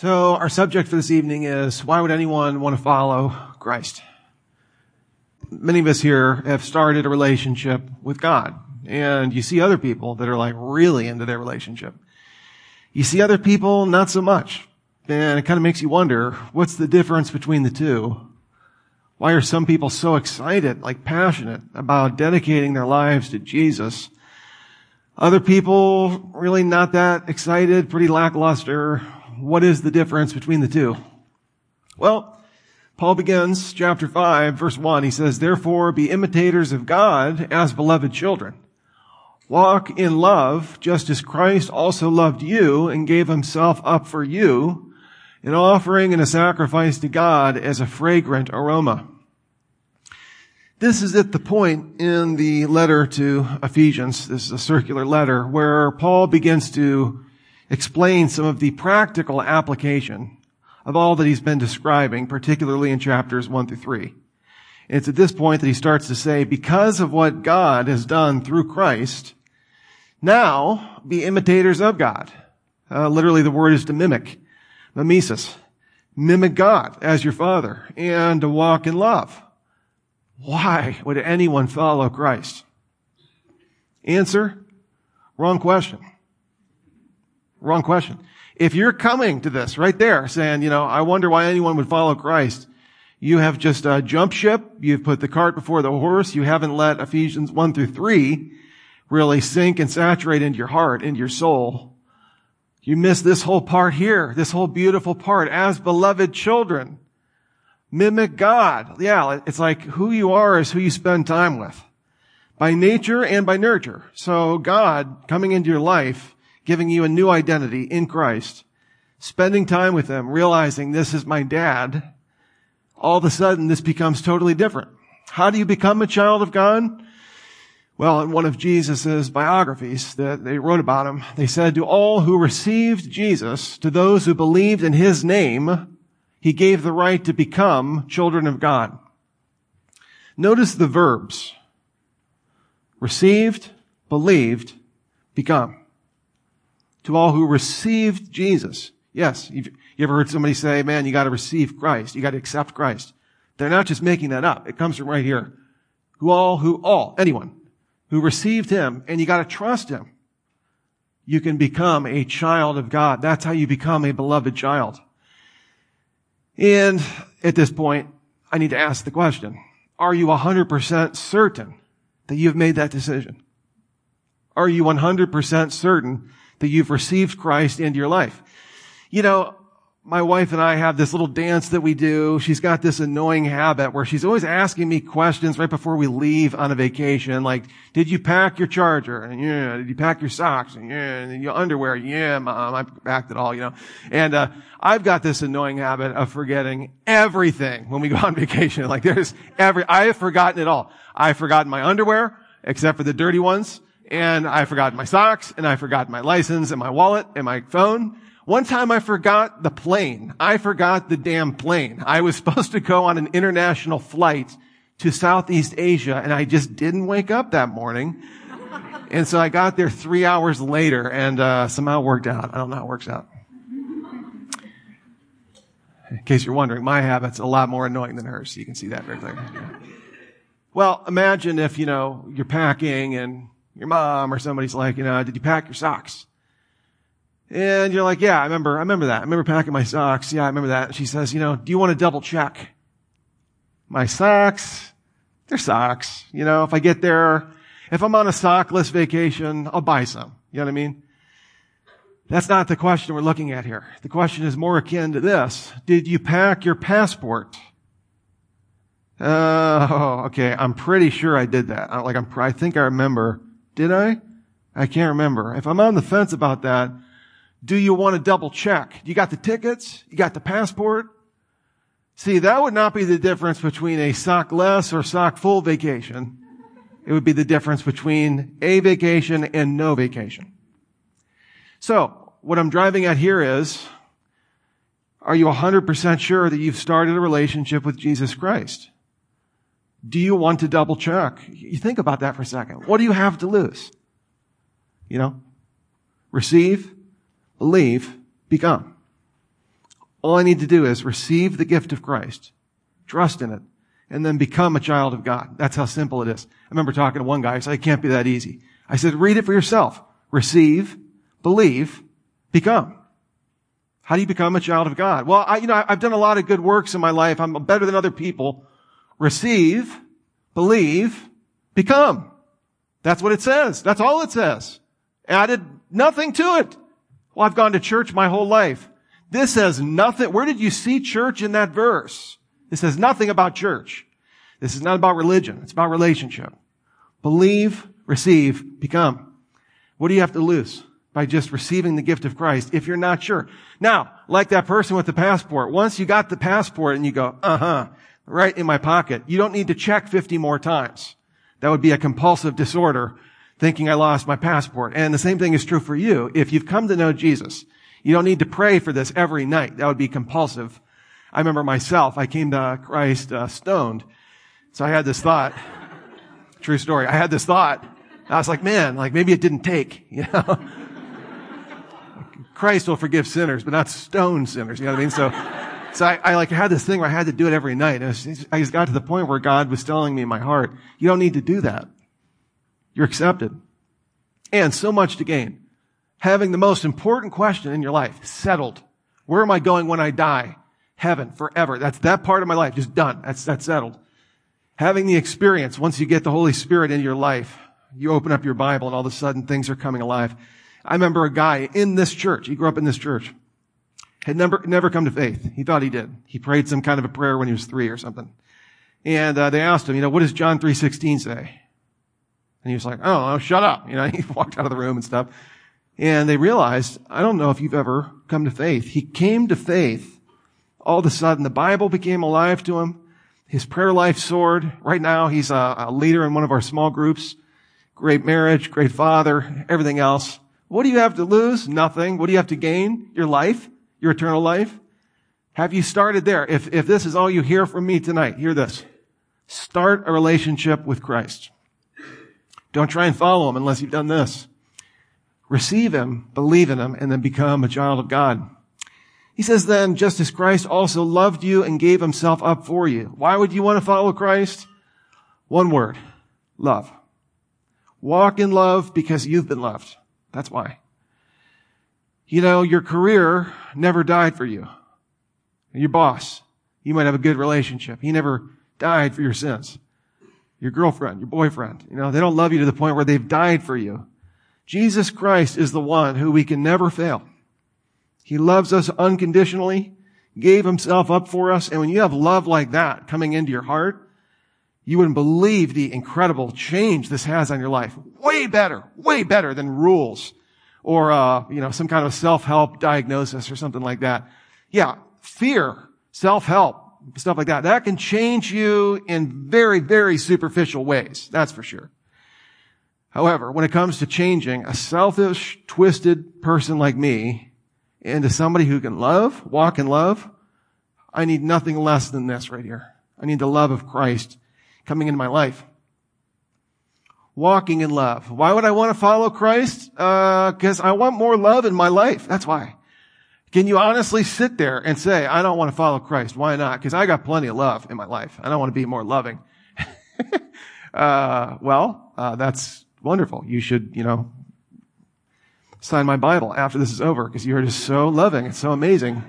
So our subject for this evening is, why would anyone want to follow Christ? Many of us here have started a relationship with God, and you see other people that are like really into their relationship. You see other people not so much, and it kind of makes you wonder, what's the difference between the two? Why are some people so excited, like passionate about dedicating their lives to Jesus? Other people really not that excited, pretty lackluster. What is the difference between the two? Well, Paul begins chapter 5, verse 1. He says, "Therefore be imitators of God as beloved children. Walk in love, just as Christ also loved you and gave himself up for you, an offering and a sacrifice to God as a fragrant aroma." This is at the point in the letter to Ephesians, this is a circular letter, where Paul begins to explain some of the practical application of all that he's been describing, particularly in chapters 1 through 3. And it's at this point that he starts to say, because of what God has done through Christ, now be imitators of God. Literally the word is to mimic, mimesis. Mimic God as your Father and to walk in love. Why would anyone follow Christ? Answer, wrong question. Wrong question. If you're coming to this right there saying, I wonder why anyone would follow Christ, you have just jumped ship. You've put the cart before the horse. You haven't let Ephesians 1 through 3 really sink and saturate into your heart, into your soul. You miss this whole part here, this whole beautiful part. As beloved children, mimic God. Yeah, it's like who you are is who you spend time with. By nature and by nurture. So God coming into your life, giving you a new identity in Christ, spending time with him, realizing this is my dad, all of a sudden this becomes totally different. How do you become a child of God? Well, in one of Jesus' biographies that they wrote about him, they said, to all who received Jesus, to those who believed in his name, he gave the right to become children of God. Notice the verbs. Received, believed, become. To all who received Jesus. Yes, you ever heard somebody say, man, you got to receive Christ. You got to accept Christ. They're not just making that up. It comes from right here. Anyone who received him, and you got to trust him. You can become a child of God. That's how you become a beloved child. And at this point, I need to ask the question, are you 100% certain that you've made that decision? Are you 100% certain that you've received Christ into your life? My wife and I have this little dance that we do. She's got this annoying habit where she's always asking me questions right before we leave on a vacation. Like, did you pack your charger? And yeah. Did you pack your socks? And yeah. And your underwear? Yeah, Mom, I packed it all, And, I've got this annoying habit of forgetting everything when we go on vacation. Like I have forgotten it all. I've forgotten my underwear, except for the dirty ones. And I forgot my socks, and I forgot my license, and my wallet, and my phone. One time I forgot the plane. I forgot the damn plane. I was supposed to go on an international flight to Southeast Asia, and I just didn't wake up that morning. And so I got there 3 hours later, and somehow it worked out. I don't know how it works out. In case you're wondering, my habit's a lot more annoying than hers, so you can see that very clearly. Well, imagine if, you're packing, and your mom or somebody's like, did you pack your socks? And you're like, yeah, I remember that. I remember packing my socks. Yeah, I remember that. And she says, do you want to double check? My socks, they're socks. If I get there, if I'm on a sockless vacation, I'll buy some. You know what I mean? That's not the question we're looking at here. The question is more akin to this. Did you pack your passport? Okay. I'm pretty sure I did that. I think I remember. Did I? I can't remember. If I'm on the fence about that, do you want to double check? You got the tickets? You got the passport? See, that would not be the difference between a sockless or sock full vacation. It would be the difference between a vacation and no vacation. So, what I'm driving at here is, are you 100% sure that you've started a relationship with Jesus Christ? Do you want to double check? You think about that for a second. What do you have to lose? Receive, believe, become. All I need to do is receive the gift of Christ, trust in it, and then become a child of God. That's how simple it is. I remember talking to one guy, he said, it can't be that easy. I said, read it for yourself. Receive, believe, become. How do you become a child of God? Well, I've done a lot of good works in my life. I'm better than other people. Receive, believe, become. That's what it says. That's all it says. Added nothing to it. Well, I've gone to church my whole life. This says nothing. Where did you see church in that verse? It says nothing about church. This is not about religion. It's about relationship. Believe, receive, become. What do you have to lose by just receiving the gift of Christ if you're not sure? Now, like that person with the passport, once you got the passport and you go, right in my pocket, you don't need to check 50 more times. That would be a compulsive disorder, thinking I lost my passport. And the same thing is true for you. If you've come to know Jesus, you don't need to pray for this every night. That would be compulsive. I remember myself, I came to Christ stoned. So I had this thought, true story, I had this thought. I was like, man, maybe it didn't take, Christ will forgive sinners, but not stone sinners, you know what I mean? So I had this thing where I had to do it every night. And I just got to the point where God was telling me in my heart, you don't need to do that. You're accepted. And so much to gain. Having the most important question in your life settled. Where am I going when I die? Heaven, forever. That's that part of my life, just done. That's settled. Having the experience, once you get the Holy Spirit into your life, you open up your Bible and all of a sudden things are coming alive. I remember a guy in this church, he grew up in this church, had never come to faith. He thought he did. He prayed some kind of a prayer when he was 3 or something. And they asked him, what does John 3:16 say? And he was like, oh, shut up. He walked out of the room and stuff. And they realized, I don't know if you've ever come to faith. He came to faith. All of a sudden, the Bible became alive to him. His prayer life soared. Right now, he's a leader in one of our small groups. Great marriage, great father, everything else. What do you have to lose? Nothing. What do you have to gain? Your life, your eternal life. Have you started there? If this is all you hear from me tonight, hear this. Start a relationship with Christ. Don't try and follow him unless you've done this. Receive him, believe in him, and then become a child of God. He says then, just as Christ also loved you and gave himself up for you. Why would you want to follow Christ? One word, love. Walk in love because you've been loved. That's why. Your career never died for you. Your boss, you might have a good relationship. He never died for your sins. Your girlfriend, your boyfriend, they don't love you to the point where they've died for you. Jesus Christ is the one who we can never fail. He loves us unconditionally, gave himself up for us. And when you have love like that coming into your heart, you wouldn't believe the incredible change this has on your life. Way better than rules or, some kind of self-help diagnosis or something like that. Yeah, fear, self-help, stuff like that. That can change you in very, very superficial ways. That's for sure. However, when it comes to changing a selfish, twisted person like me into somebody who can love, walk in love, I need nothing less than this right here. I need the love of Christ coming into my life. Walking in love. Why would I want to follow Christ? Because I want more love in my life. That's why. Can you honestly sit there and say, I don't want to follow Christ? Why not? Because I got plenty of love in my life. I don't want to be more loving. That's wonderful. You should, sign my Bible after this is over because you're just so loving. It's so amazing.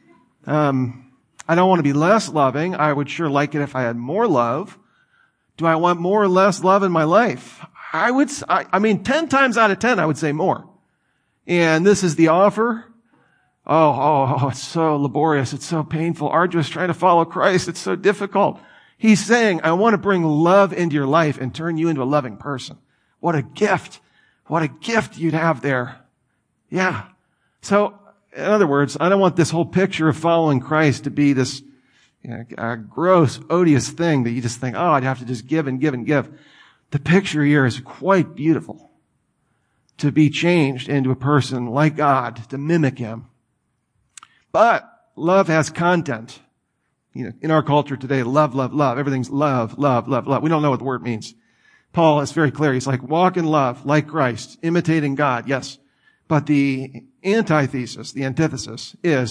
I don't want to be less loving. I would sure like it if I had more love. Do I want more or less love in my life? 10 times out of 10, I would say more. And this is the offer. Oh, it's so laborious. It's so painful, arduous trying to follow Christ. It's so difficult. He's saying, I want to bring love into your life and turn you into a loving person. What a gift. What a gift you'd have there. Yeah. So, in other words, I don't want this whole picture of following Christ to be this gross, odious thing that you just think, I'd have to just give and give and give. The picture here is quite beautiful. To be changed into a person like God, to mimic him. But love has content. In our culture today, love, love, love. Everything's love, love, love, love. We don't know what the word means. Paul is very clear. He's like, walk in love, like Christ, imitating God. Yes. But the antithesis, the antithesis is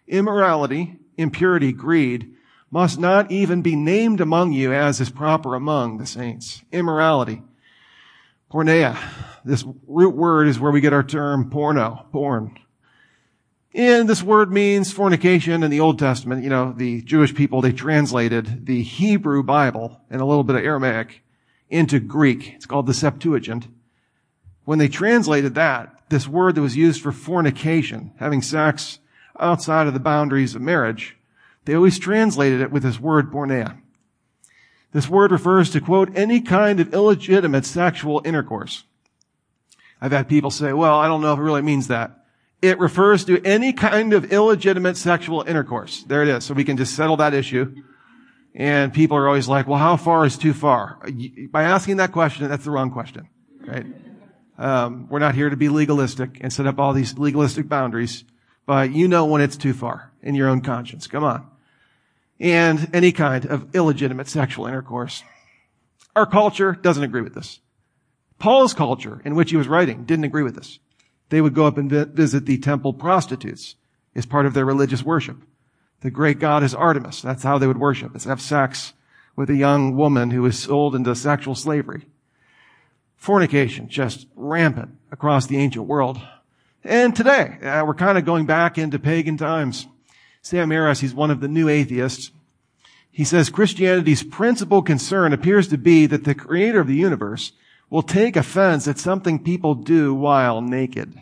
Immorality, impurity, greed must not even be named among you as is proper among the saints. Immorality. Porneia. This root word is where we get our term porno, porn. And this word means fornication in the Old Testament. You know, the Jewish people, they translated the Hebrew Bible and a little bit of Aramaic into Greek. It's called the Septuagint. When they translated that, this word that was used for fornication, having sex outside of the boundaries of marriage, they always translated it with this word porneia. This word refers to, quote, any kind of illegitimate sexual intercourse. I've had people say, well, I don't know if it really means that. It refers to any kind of illegitimate sexual intercourse. There it is. So we can just settle that issue. And people are always like, well, how far is too far? By asking that question, that's the wrong question, right? We're not here to be legalistic and set up all these legalistic boundaries, but you know when it's too far in your own conscience. Come on. And any kind of illegitimate sexual intercourse. Our culture doesn't agree with this. Paul's culture, in which he was writing, didn't agree with this. They would go up and visit the temple prostitutes as part of their religious worship. The great goddess Artemis. That's how they would worship, is have sex with a young woman who was sold into sexual slavery. Fornication, just rampant across the ancient world. And today, we're kind of going back into pagan times. Sam Harris, he's one of the new atheists. He says Christianity's principal concern appears to be that the creator of the universe will take offense at something people do while naked.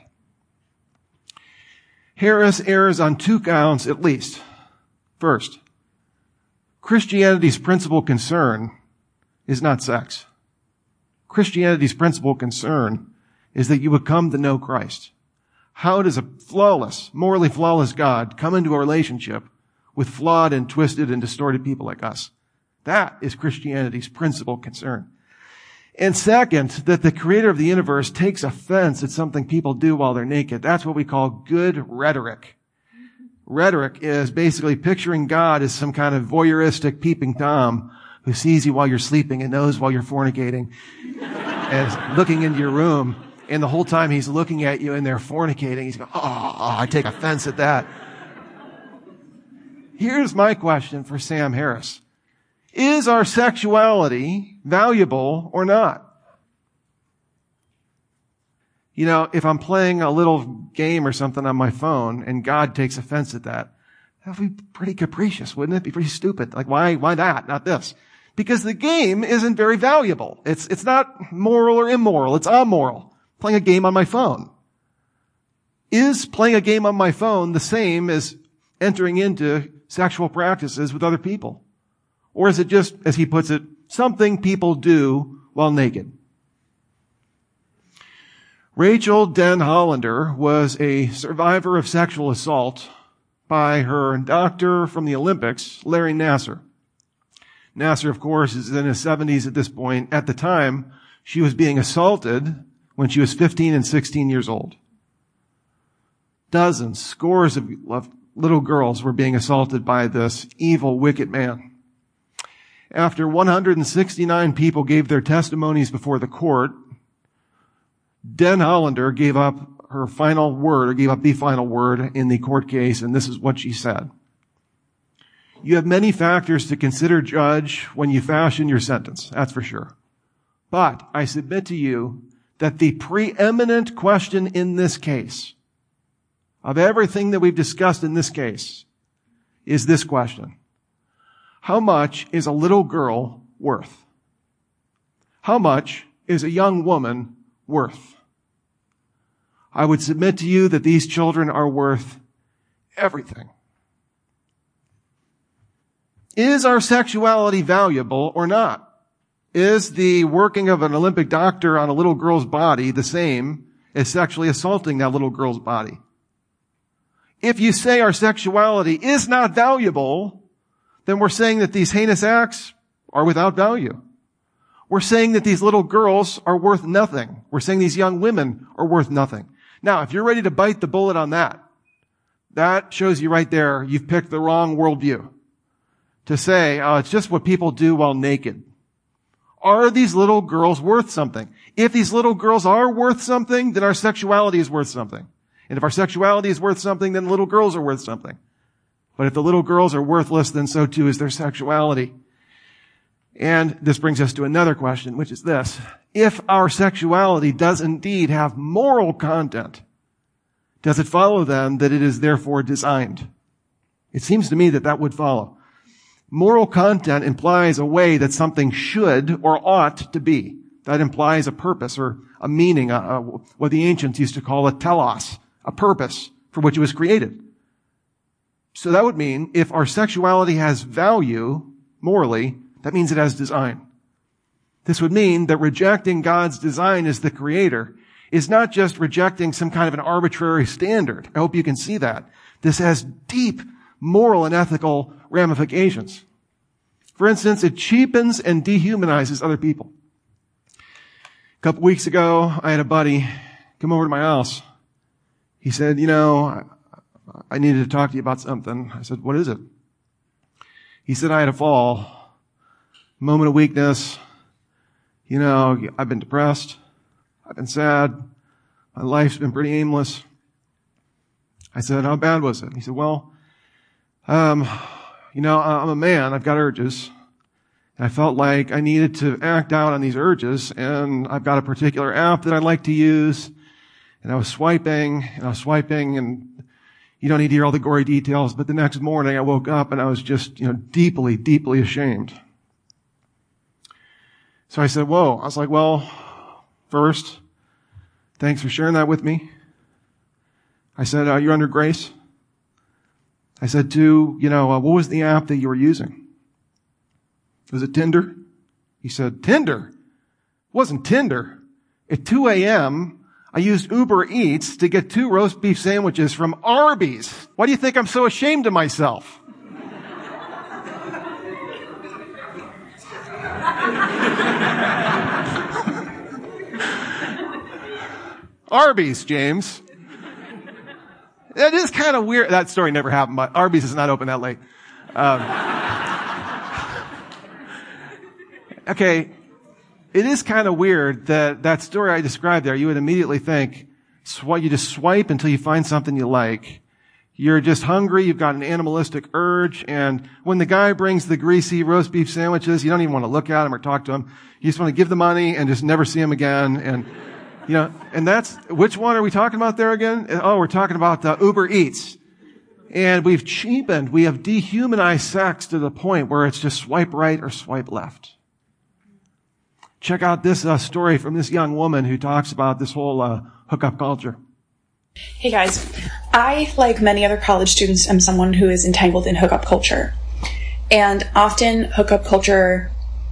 Harris errs on two counts at least. First, Christianity's principal concern is not sex. Christianity's principal concern is that you would come to know Christ. How does a flawless, morally flawless God come into a relationship with flawed and twisted and distorted people like us? That is Christianity's principal concern. And second, that the creator of the universe takes offense at something people do while they're naked. That's what we call good rhetoric. Rhetoric is basically picturing God as some kind of voyeuristic peeping Tom who sees you while you're sleeping and knows while you're fornicating and is looking into your room. And the whole time he's looking at you and they're fornicating, he's going, I take offense at that. Here's my question for Sam Harris. Is our sexuality valuable or not? You know, if I'm playing a little game or something on my phone and God takes offense at that would be pretty capricious, wouldn't it? Be pretty stupid. Like, why that? Not this. Because the game isn't very valuable. It's not moral or immoral. It's amoral. Playing a game on my phone. Is playing a game on my phone the same as entering into sexual practices with other people? Or is it just, as he puts it, something people do while naked? Rachel Den Hollander was a survivor of sexual assault by her doctor from the Olympics, Larry Nassar. Nassar, of course, is in his 70s at this point. At the time, she was being assaulted when she was 15 and 16 years old. Dozens, scores of little girls were being assaulted by this evil, wicked man. After 169 people gave their testimonies before the court, Den Hollander gave up her final word, or gave up the final word in the court case, and this is what she said. You have many factors to consider, Judge, when you fashion your sentence, that's for sure. But I submit to you that the preeminent question in this case, of everything that we've discussed in this case, is this question. How much is a little girl worth? How much is a young woman worth? I would submit to you that these children are worth everything. Is our sexuality valuable or not? Is the working of an Olympic doctor on a little girl's body the same as sexually assaulting that little girl's body? If you say our sexuality is not valuable, then we're saying that these heinous acts are without value. We're saying that these little girls are worth nothing. We're saying these young women are worth nothing. Now, if you're ready to bite the bullet on that, that shows you right there you've picked the wrong worldview. To say, it's just what people do while naked. Are these little girls worth something? If these little girls are worth something, then our sexuality is worth something. And if our sexuality is worth something, then little girls are worth something. But if the little girls are worthless, then so too is their sexuality. And this brings us to another question, which is this. If our sexuality does indeed have moral content, does it follow then that it is therefore designed? It seems to me that that would follow. Moral content implies a way that something should or ought to be. That implies a purpose or a meaning, what the ancients used to call a telos, a purpose for which it was created. So that would mean if our sexuality has value morally, that means it has design. This would mean that rejecting God's design as the creator is not just rejecting some kind of an arbitrary standard. I hope you can see that. This has deep moral and ethical ramifications. For instance, it cheapens and dehumanizes other people. A couple weeks ago, I had a buddy come over to my house. He said, I needed to talk to you about something. I said, what is it? He said, I had a fall, moment of weakness. I've been depressed. I've been sad. My life's been pretty aimless. I said, how bad was it? He said, well, I'm a man. I've got urges. And I felt like I needed to act out on these urges. And I've got a particular app that I like to use. And I was swiping, and you don't need to hear all the gory details, but the next morning I woke up and I was just, deeply, deeply ashamed. So I said, whoa. I was like, well, first, thanks for sharing that with me. I said, you're under grace. I said, two, what was the app that you were using? Was it Tinder? He said, Tinder? It wasn't Tinder. At 2 a.m., I used Uber Eats to get 2 roast beef sandwiches from Arby's. Why do you think I'm so ashamed of myself? Arby's, James. That is kind of weird. That story never happened, but Arby's is not open that late. Okay. It is kind of weird that story I described there, you would immediately think, you just swipe until you find something you like. You're just hungry, you've got an animalistic urge, and when the guy brings the greasy roast beef sandwiches, you don't even want to look at him or talk to him. You just want to give the money and just never see him again. And, and which one are we talking about there again? Oh, we're talking about Uber Eats. And we have dehumanized sex to the point where it's just swipe right or swipe left. Check out this story from this young woman who talks about this whole hookup culture. Hey guys, I, like many other college students, am someone who is entangled in hookup culture. And often hookup culture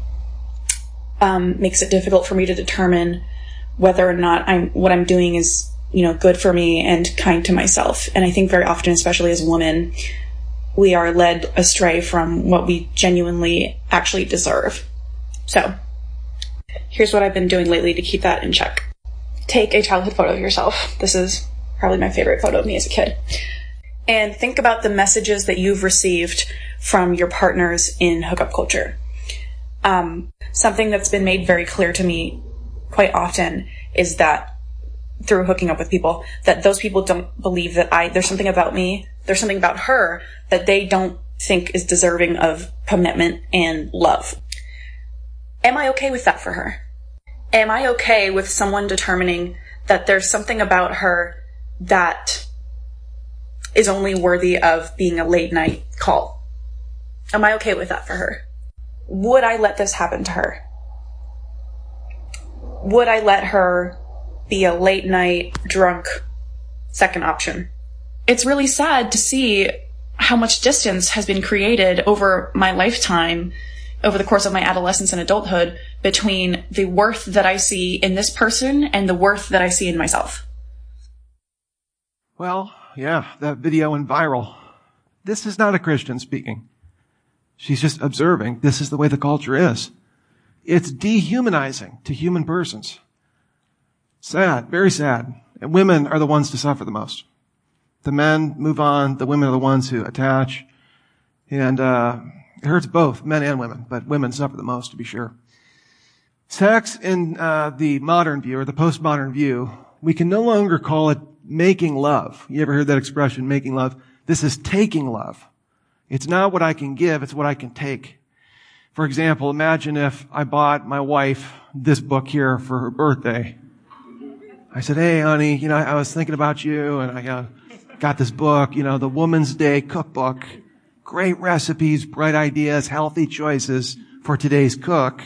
makes it difficult for me to determine whether or not what I'm doing is, good for me and kind to myself. And I think very often, especially as women, we are led astray from what we genuinely actually deserve. So, here's what I've been doing lately to keep that in check. Take a childhood photo of yourself. This is probably my favorite photo of me as a kid. And think about the messages that you've received from your partners in hookup culture. Something that's been made very clear to me quite often is that through hooking up with people, that those people don't believe that there's something about me, there's something about her that they don't think is deserving of commitment and love. Am I okay with that for her? Am I okay with someone determining that there's something about her that is only worthy of being a late night call? Am I okay with that for her? Would I let this happen to her? Would I let her be a late night drunk second option? It's really sad to see how much distance has been created over my lifetime, over the course of my adolescence and adulthood, between the worth that I see in this person and the worth that I see in myself. Well, yeah, that video went viral. This is not a Christian speaking. She's just observing this is the way the culture is. It's dehumanizing to human persons. Sad, very sad. And women are the ones to suffer the most. The men move on, the women are the ones who attach. And it hurts both men and women, but women suffer the most, to be sure. Sex in the modern view, or the postmodern view, we can no longer call it making love. You ever heard that expression, making love? This is taking love. It's not what I can give, it's what I can take. For example, imagine if I bought my wife this book here for her birthday. I said, hey, honey, I was thinking about you, and I got this book, the Woman's Day Cookbook. Great recipes, bright ideas, healthy choices for today's cook.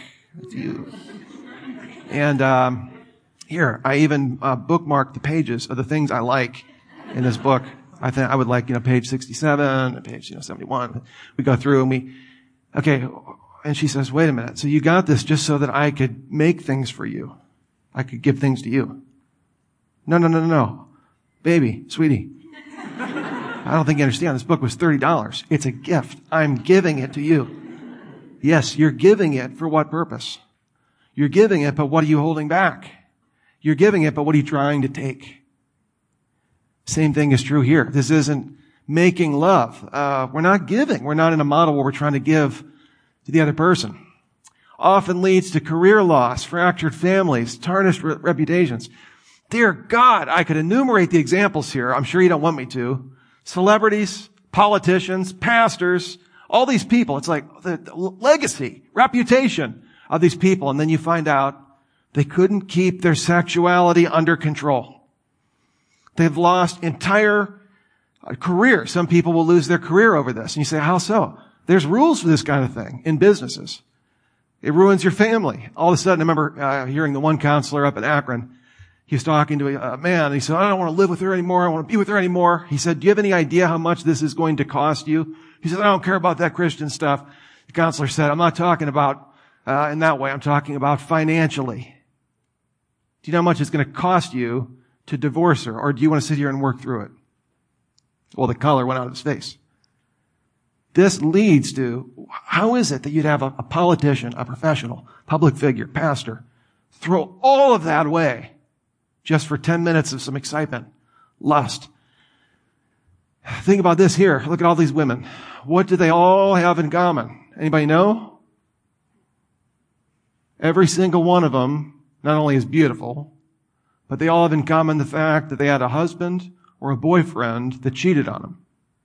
And here, I even bookmarked the pages of the things I like in this book. I think I would like, page 67, page 71. We go through and and she says, wait a minute. So you got this just so that I could make things for you. I could give things to you. No. Baby, sweetie. I don't think you understand. This book was $30. It's a gift. I'm giving it to you. Yes, you're giving it for what purpose? You're giving it, but what are you holding back? You're giving it, but what are you trying to take? Same thing is true here. This isn't making love. We're not giving. We're not in a model where we're trying to give to the other person. Often leads to career loss, fractured families, tarnished reputations. Dear God, I could enumerate the examples here. I'm sure you don't want me to. Celebrities, politicians, pastors, all these people. It's like the legacy, reputation of these people. And then you find out they couldn't keep their sexuality under control. They've lost entire career. Some people will lose their career over this. And you say, how so? There's rules for this kind of thing in businesses. It ruins your family. All of a sudden, I remember hearing the one counselor up in Akron. He was talking to a man, and he said, I don't want to live with her anymore. I don't want to be with her anymore. He said, do you have any idea how much this is going to cost you? He said, I don't care about that Christian stuff. The counselor said, I'm not talking about in that way. I'm talking about financially. Do you know how much it's going to cost you to divorce her, or do you want to sit here and work through it? Well, the color went out of his face. This leads to, how is it that you'd have a politician, a professional, public figure, pastor, throw all of that away just for 10 minutes of some excitement, lust? Think about this here. Look at all these women. What do they all have in common? Anybody know? Every single one of them not only is beautiful, but they all have in common the fact that they had a husband or a boyfriend that cheated on them.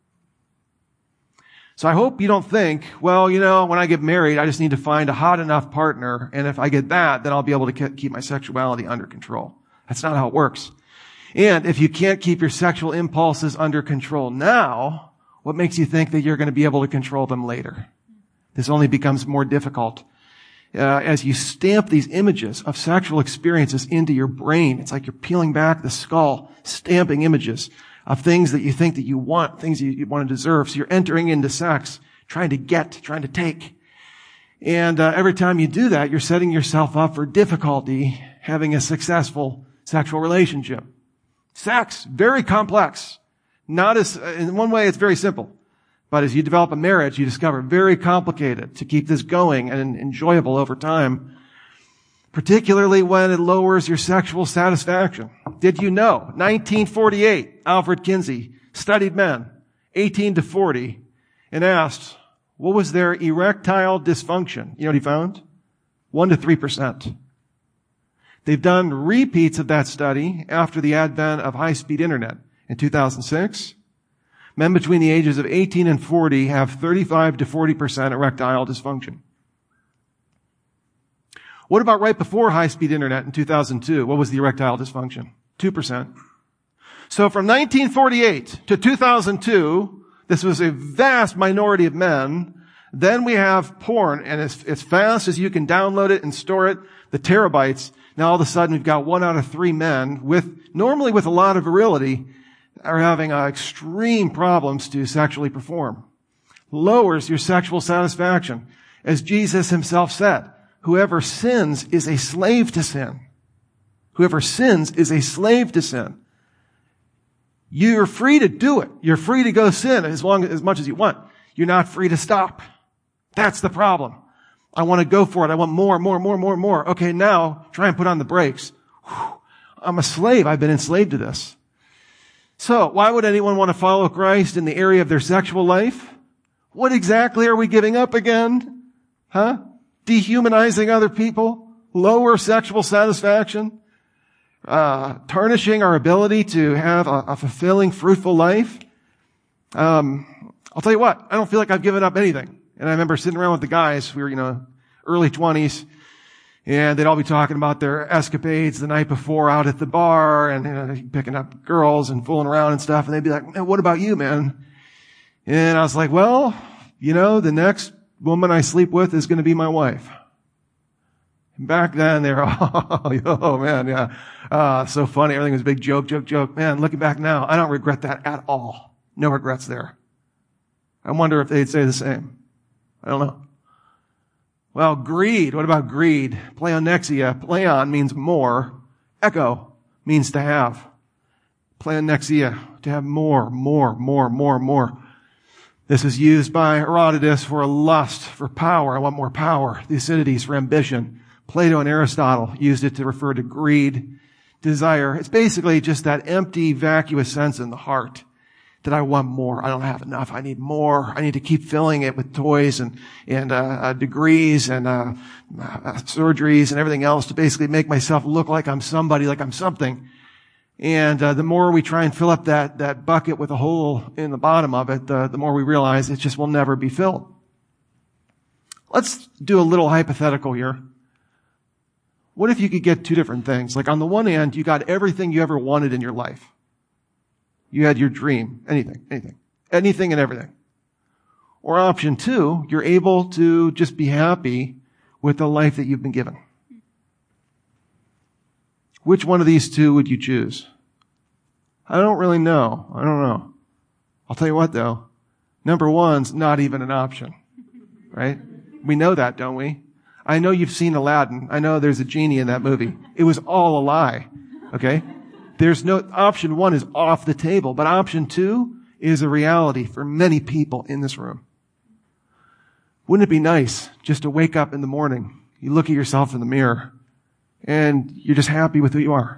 So I hope you don't think, well, when I get married, I just need to find a hot enough partner, and if I get that, then I'll be able to keep my sexuality under control. That's not how it works. And if you can't keep your sexual impulses under control now, what makes you think that you're going to be able to control them later? This only becomes more difficult. As you stamp these images of sexual experiences into your brain, it's like you're peeling back the skull, stamping images of things that you think that you want, things you want to deserve. So you're entering into sex, trying to take. And every time you do that, you're setting yourself up for difficulty having a successful sexual relationship. Sex, very complex. In one way, it's very simple. But as you develop a marriage, you discover very complicated to keep this going and enjoyable over time, particularly when it lowers your sexual satisfaction. Did you know, 1948, Alfred Kinsey studied men 18 to 40 and asked, what was their erectile dysfunction? You know what he found? 1 to 3%. They've done repeats of that study after the advent of high-speed internet in 2006. Men between the ages of 18 and 40 have 35 to 40% erectile dysfunction. What about right before high-speed internet in 2002? What was the erectile dysfunction? 2%. So from 1948 to 2002, this was a vast minority of men. Then we have porn, and as fast as you can download it and store it, the terabytes, now all of a sudden we've got 1 out of 3 men normally with a lot of virility, are having extreme problems to sexually perform. Lowers your sexual satisfaction. As Jesus himself said, whoever sins is a slave to sin. Whoever sins is a slave to sin. You're free to do it. You're free to go sin as much as you want. You're not free to stop. That's the problem. I want to go for it. I want more. Okay, now try and put on the brakes. I'm a slave. I've been enslaved to this. So, why would anyone want to follow Christ in the area of their sexual life? What exactly are we giving up again? Dehumanizing other people? Lower sexual satisfaction? Tarnishing our ability to have a fulfilling, fruitful life? I'll tell you what, I don't feel like I've given up anything. And I remember sitting around with the guys, we were, early 20s, and they'd all be talking about their escapades the night before out at the bar and picking up girls and fooling around and stuff. And they'd be like, man, what about you, man? And I was like, well, the next woman I sleep with is going to be my wife. And back then they were, oh man, yeah. So funny. Everything was a big joke. Man, looking back now, I don't regret that at all. No regrets there. I wonder if they'd say the same. I don't know. Well, greed. What about greed? Pleonexia. Pleon means more. Echo means to have. Pleonexia, to have more. This is used by Herodotus for lust, for power. I want more power. Thucydides for ambition. Plato and Aristotle used it to refer to greed, desire. It's basically just that empty, vacuous sense in the heart that I want more. I don't have enough. I need more. I need to keep filling it with toys and degrees and surgeries and everything else to basically make myself look like I'm somebody, like I'm something. And the more we try and fill up that bucket with a hole in the bottom of it, the more we realize it just will never be filled. Let's do a little hypothetical here. What if you could get two different things? Like on the one hand, you got everything you ever wanted in your life. You had your dream, anything and everything. Or option two, you're able to just be happy with the life that you've been given. Which one of these two would you choose? I don't really know. I don't know. I'll tell you what though. Number one's not even an option. Right? We know that, don't we? I know you've seen Aladdin. I know there's a genie in that movie. It was all a lie. Okay? There's no, option one is off the table, but option two is a reality for many people in this room. Wouldn't it be nice just to wake up in the morning, you look at yourself in the mirror, and you're just happy with who you are?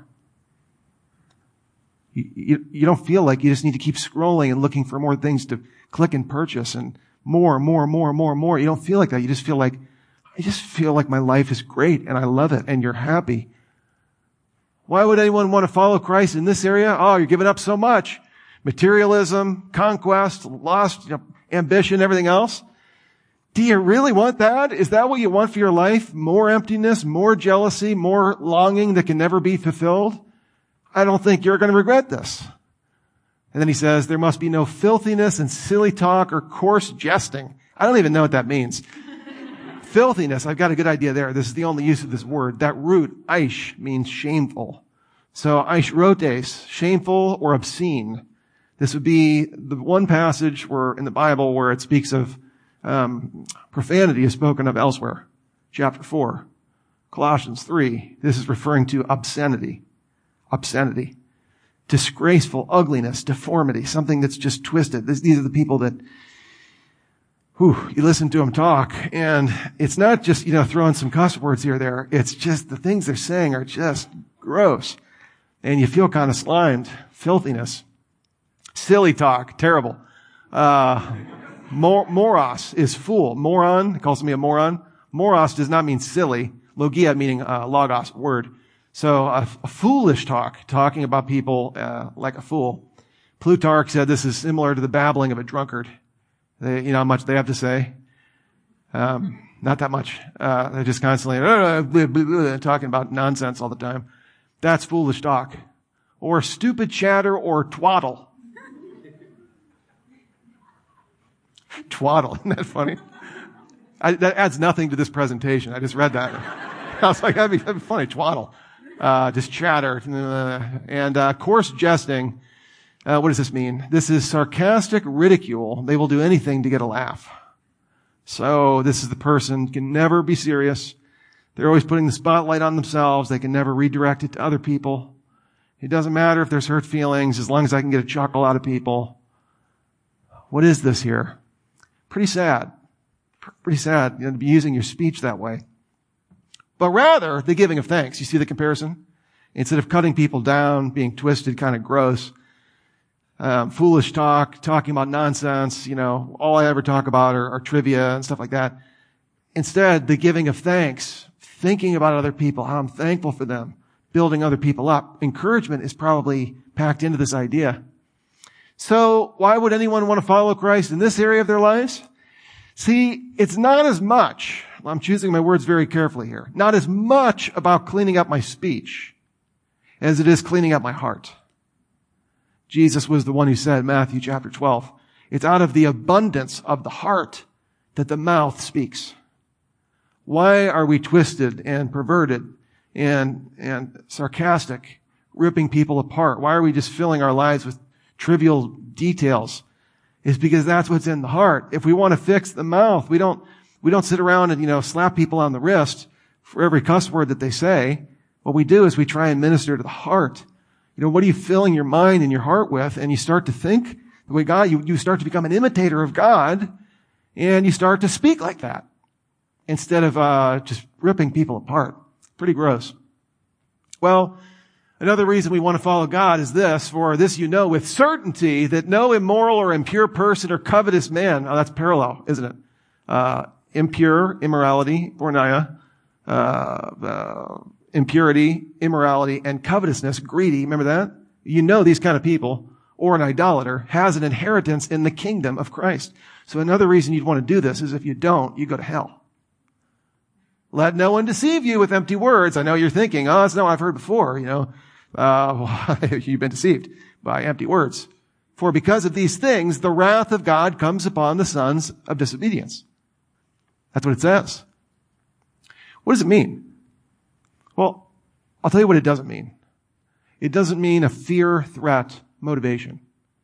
You don't feel like you just need to keep scrolling and looking for more things to click and purchase and more. You don't feel like that. You just feel like, I just feel like my life is great and I love it and you're happy. Why would anyone want to follow Christ in this area? Oh, you're giving up so much. Materialism, conquest, lust, ambition, everything else. Do you really want that? Is that what you want for your life? More emptiness, more jealousy, more longing that can never be fulfilled? I don't think you're going to regret this. And then he says, there must be no filthiness and silly talk or coarse jesting. I don't even know what that means. Filthiness, I've got a good idea there. This is the only use of this word. That root, aish, means shameful. So aishrotes, shameful or obscene. This would be the one passage in the Bible where it speaks of profanity is spoken of elsewhere. Chapter 4. Colossians 3. This is referring to obscenity. Obscenity. Disgraceful, ugliness, deformity, something that's just twisted. These are the people that you listen to them talk, and it's not just, throwing some cuss words here or there. It's just the things they're saying are just gross. And you feel kind of slimed. Filthiness. Silly talk. Terrible. Moros is fool. Moron, calls me a moron. Moros does not mean silly. Logia meaning logos, word. So a foolish talking about people like a fool. Plutarch said this is similar to the babbling of a drunkard. How much they have to say? Not that much. They're just constantly talking about nonsense all the time. That's foolish talk. Or stupid chatter or twaddle. Twaddle, isn't that funny? That adds nothing to this presentation. I just read that. I was like, that'd be funny, twaddle. Just chatter. And coarse jesting. What does this mean? This is sarcastic ridicule. They will do anything to get a laugh. So this is the person can never be serious. They're always putting the spotlight on themselves. They can never redirect it to other people. It doesn't matter if there's hurt feelings as long as I can get a chuckle out of people. What is this here? Pretty sad. Pretty sad to be using your speech that way. But rather, the giving of thanks. You see the comparison? Instead of cutting people down, being twisted, kind of gross, foolish talk, talking about nonsense, all I ever talk about are trivia and stuff like that. Instead, the giving of thanks, thinking about other people, how I'm thankful for them, building other people up. Encouragement is probably packed into this idea. So why would anyone want to follow Christ in this area of their lives? See, it's not as much, I'm choosing my words very carefully here, not as much about cleaning up my speech as it is cleaning up my heart. Jesus was the one who said, Matthew chapter 12, it's out of the abundance of the heart that the mouth speaks. Why are we twisted and perverted and sarcastic, ripping people apart? Why are we just filling our lives with trivial details? It's because that's what's in the heart. If we want to fix the mouth, we don't sit around and, slap people on the wrist for every cuss word that they say. What we do is we try and minister to the heart. What are you filling your mind and your heart with? And you start to think the way God, you start to become an imitator of God, and you start to speak like that instead of just ripping people apart. Pretty gross. Well, another reason we want to follow God is this: for this you know with certainty that no immoral or impure person or covetous man, that's parallel, isn't it? Impure, immorality, porneia, impurity, immorality, and covetousness, greedy, remember that? You know these kind of people, or an idolater, has an inheritance in the kingdom of Christ. So another reason you'd want to do this is if you don't, you go to hell. Let no one deceive you with empty words. I know you're thinking, that's not what I've heard before, you've been deceived by empty words. For because of these things, the wrath of God comes upon the sons of disobedience. That's what it says. What does it mean? Well, I'll tell you what it doesn't mean. It doesn't mean a fear, threat, motivation.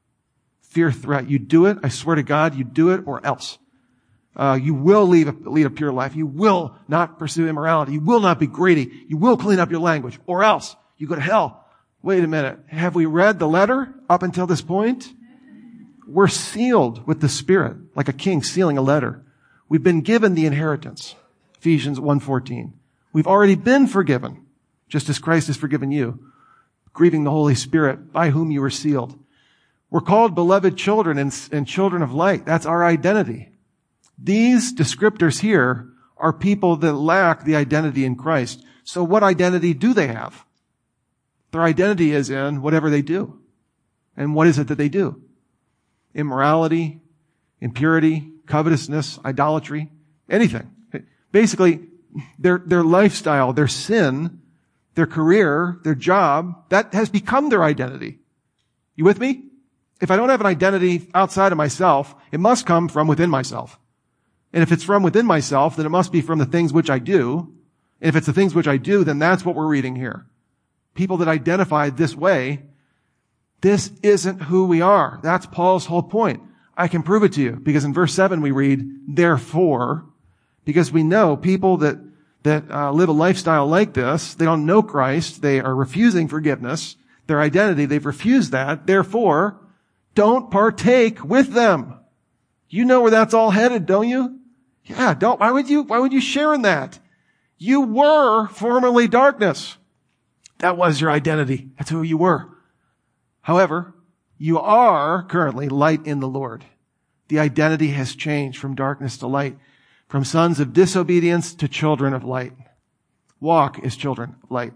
Fear, threat. You do it, I swear to God, you do it or else. You will lead a pure life. You will not pursue immorality. You will not be greedy. You will clean up your language or else you go to hell. Wait a minute. Have we read the letter up until this point? We're sealed with the Spirit, like a king sealing a letter. We've been given the inheritance. Ephesians 1:14. We've already been forgiven, just as Christ has forgiven you, grieving the Holy Spirit, by whom you were sealed. We're called beloved children and children of light. That's our identity. These descriptors here are people that lack the identity in Christ. So what identity do they have? Their identity is in whatever they do. And what is it that they do? Immorality, impurity, covetousness, idolatry, anything. Basically, their lifestyle, their sin, their career, their job, that has become their identity. You with me? If I don't have an identity outside of myself, it must come from within myself. And if it's from within myself, then it must be from the things which I do. And if it's the things which I do, then that's what we're reading here. People that identify this way, this isn't who we are. That's Paul's whole point. I can prove it to you because in verse 7 we read, therefore, because we know people that live a lifestyle like this, they don't know Christ, they are refusing forgiveness, their identity, they've refused that. Therefore, don't partake with them. You know where that's all headed, don't you? Yeah, why would you share in that? You were formerly darkness. That was your identity. That's who you were. However, you are currently light in the Lord. The identity has changed from darkness to light, from sons of disobedience to children of light. Walk as children of light.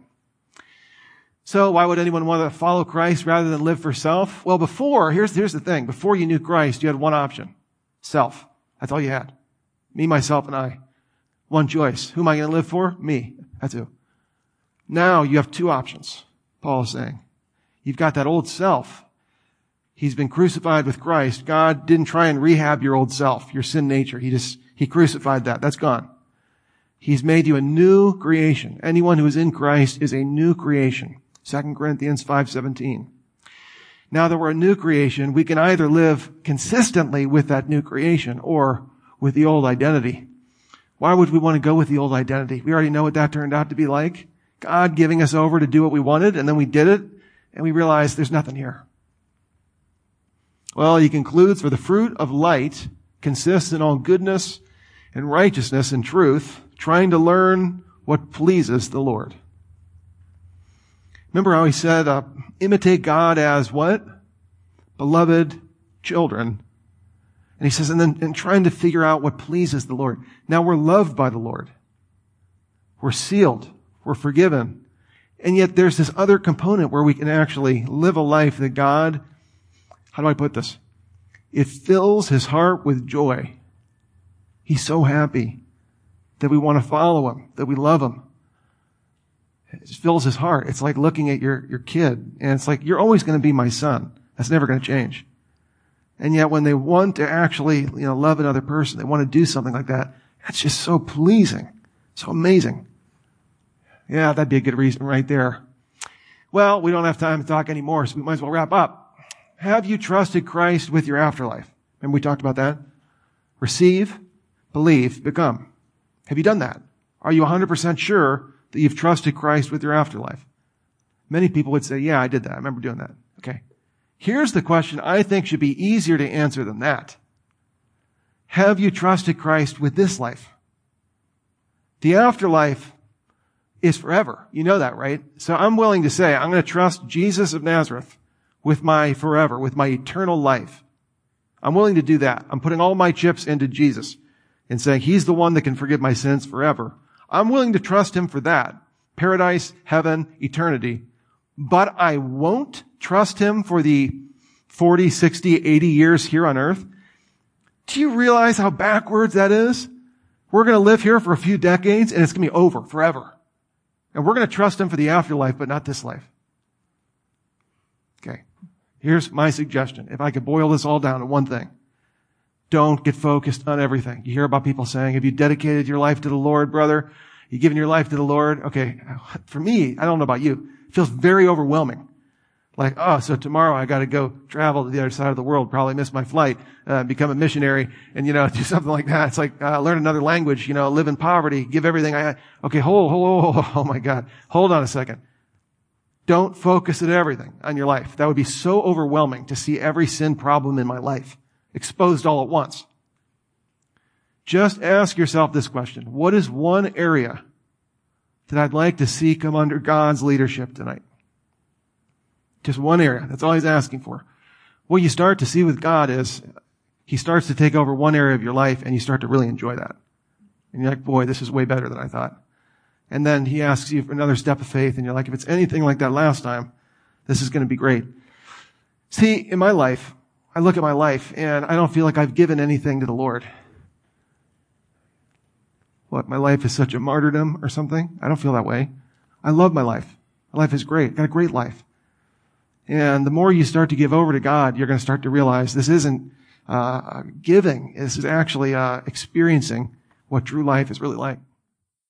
So why would anyone want to follow Christ rather than live for self? Well, here's the thing. Before you knew Christ, you had one option. Self. That's all you had. Me, myself, and I. One choice. Who am I going to live for? Me. That's who. Now you have two options, Paul is saying. You've got that old self. He's been crucified with Christ. God didn't try and rehab your old self, your sin nature. He crucified that. That's gone. He's made you a new creation. Anyone who is in Christ is a new creation. 2 Corinthians 5:17. Now that we're a new creation, we can either live consistently with that new creation or with the old identity. Why would we want to go with the old identity? We already know what that turned out to be like. God giving us over to do what we wanted, and then we did it, and we realized there's nothing here. Well, he concludes, for the fruit of light consists in all goodness and righteousness and truth, trying to learn what pleases the Lord. Remember how he said, imitate God as what? Beloved children. And he says, and trying to figure out what pleases the Lord. Now we're loved by the Lord. We're sealed. We're forgiven. And yet there's this other component where we can actually live a life that God how do I put this? It fills his heart with joy. He's so happy that we want to follow him, that we love him. It fills his heart. It's like looking at your kid, and it's like, you're always going to be my son. That's never going to change. And yet when they want to actually, love another person, they want to do something like that, that's just so pleasing, so amazing. Yeah, that'd be a good reason right there. Well, we don't have time to talk anymore, so we might as well wrap up. Have you trusted Christ with your afterlife? Remember we talked about that? Receive, believe, become. Have you done that? Are you 100% sure that you've trusted Christ with your afterlife? Many people would say, yeah, I did that. I remember doing that. Okay. Here's the question I think should be easier to answer than that. Have you trusted Christ with this life? The afterlife is forever. You know that, right? So I'm willing to say I'm going to trust Jesus of Nazareth with my forever, with my eternal life. I'm willing to do that. I'm putting all my chips into Jesus and saying he's the one that can forgive my sins forever. I'm willing to trust him for that. Paradise, heaven, eternity. But I won't trust him for the 40, 60, 80 years here on earth. Do you realize how backwards that is? We're going to live here for a few decades and it's going to be over forever. And we're going to trust him for the afterlife, but not this life. Okay. Here's my suggestion. If I could boil this all down to one thing. Don't get focused on everything. You hear about people saying, have you dedicated your life to the Lord, brother? You given your life to the Lord? Okay. For me, I don't know about you. It feels very overwhelming. Like, oh, so tomorrow I got to go travel to the other side of the world, probably miss my flight, become a missionary, and, do something like that. It's like, learn another language, live in poverty, give everything I had. Okay, hold, oh my God. Hold on a second. Don't focus on everything on your life. That would be so overwhelming to see every sin problem in my life exposed all at once. Just ask yourself this question. What is one area that I'd like to see come under God's leadership tonight? Just one area. That's all he's asking for. What you start to see with God is he starts to take over one area of your life and you start to really enjoy that. And you're like, boy, this is way better than I thought. And then he asks you for another step of faith and you're like, if it's anything like that last time, this is going to be great. See, in my life, I look at my life and I don't feel like I've given anything to the Lord. What, my life is such a martyrdom or something? I don't feel that way. I love my life. My life is great. I've got a great life. And the more you start to give over to God, you're going to start to realize this isn't giving. This is actually experiencing what true life is really like.